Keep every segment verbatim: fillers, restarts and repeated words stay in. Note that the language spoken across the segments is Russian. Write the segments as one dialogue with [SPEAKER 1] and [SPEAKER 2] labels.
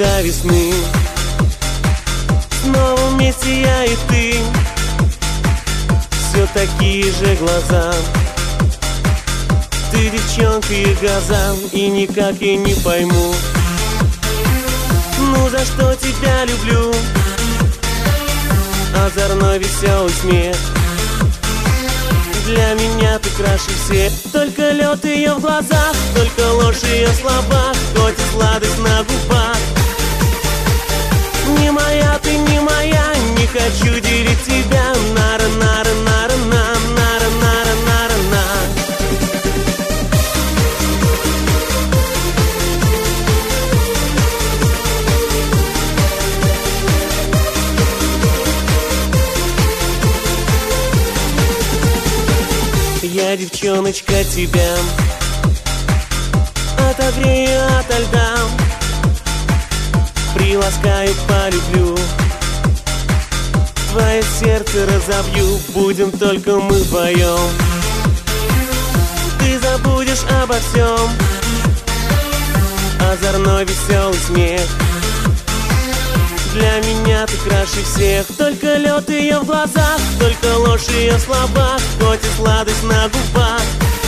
[SPEAKER 1] до весны. Снова вместе я и ты, все такие же глаза. Ты девчонка и газа, и никак я не пойму, ну за что тебя люблю. Озорной веселый смех, для меня ты краше всех. Только лед ее в глазах, только ложь ее в словах, хоть и сладость на губах. Не моя ты, не моя, не хочу делить тебя. Нара, нара, нара, на, нара, нара, нара, на. Я, девчоночка, тебя отогрею ото льда, приласкаю, полюблю, твое сердце разобью, будем только мы вдвоем. Ты забудешь обо всем, озорной веселый смех, для меня ты краше всех. Только лед ее в глазах, только ложь ее в словах, хоть и сладость на губах.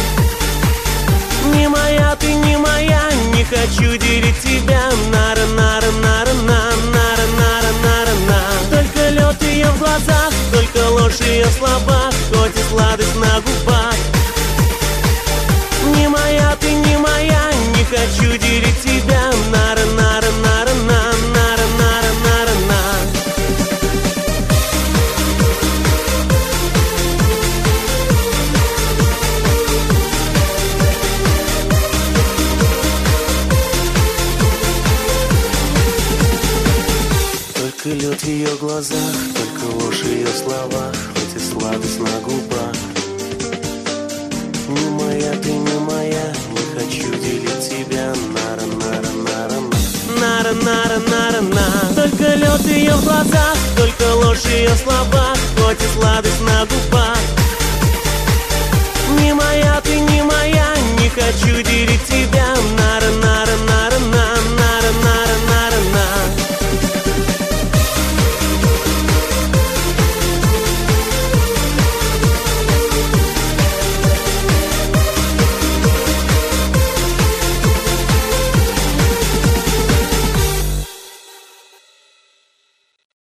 [SPEAKER 1] Не моя ты, не моя, не хочу делить тебя. Нара, нара, нара, на, нара, нара, нара, на. Только лед ее в глазах, только ложь ее в словах, хоть и сладость на губах. Не моя ты, не моя, не хочу делить тебя. Нара, нара, нара, на, нара, нара, нара, на. Только лед в ее глазах, только ложь в ее словах, хоть и сладость на губах. Не моя ты, не моя, не хочу делить тебя. Нара, нара, нара, на. Нара, нара, нара, на. Только лед ее в глазах, только ложь ее в словах, хоть и сладость на губах. Не моя ты, не моя, не хочу делить